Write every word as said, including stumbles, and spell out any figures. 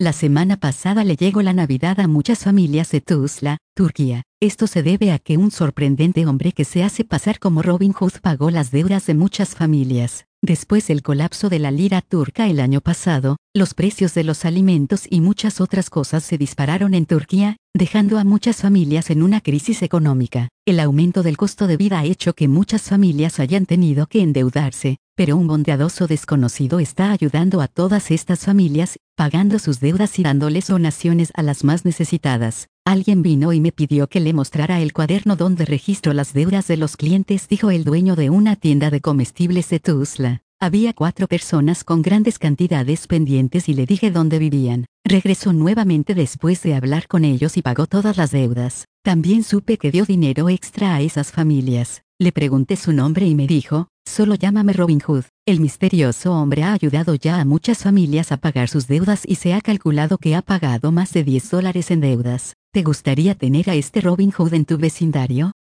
La semana pasada le llegó la Navidad a muchas familias de Tuzla, Turquía. Esto se debe a que un sorprendente hombre que se hace pasar como Robin Hood pagó las deudas de muchas familias. Después del colapso de la lira turca el año pasado, los precios de los alimentos y muchas otras cosas se dispararon en Turquía, dejando a muchas familias en una crisis económica. El aumento del costo de vida ha hecho que muchas familias hayan tenido que endeudarse, pero un bondadoso desconocido está ayudando a todas estas familias, pagando sus deudas y dándoles donaciones a las más necesitadas. Alguien vino y me pidió que le mostrara el cuaderno donde registro las deudas de los clientes, dijo el dueño de una tienda de comestibles de Tuzla. Había cuatro personas con grandes cantidades pendientes y le dije dónde vivían. Regresó nuevamente después de hablar con ellos y pagó todas las deudas. También supe que dio dinero extra a esas familias. Le pregunté su nombre y me dijo, solo llámame Robin Hood. El misterioso hombre ha ayudado ya a muchas familias a pagar sus deudas y se ha calculado que ha pagado más de diez dólares en deudas. ¿Te gustaría tener a este Robin Hood en tu vecindario?